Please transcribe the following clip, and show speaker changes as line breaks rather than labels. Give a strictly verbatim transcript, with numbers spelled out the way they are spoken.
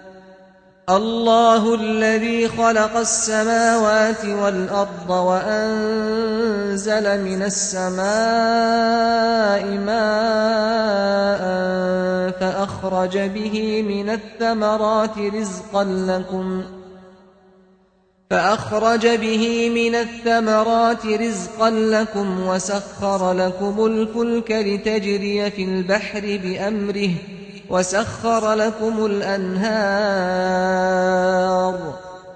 الله الذي خلق السماوات والأرض وأنزل من السماء ماء فأخرج به من الثمرات رزقا لكم فأخرج به من الثمرات رزقا لكم وسخر لكم الفلك لتجري في البحر بأمره وسخر لكم الأنهار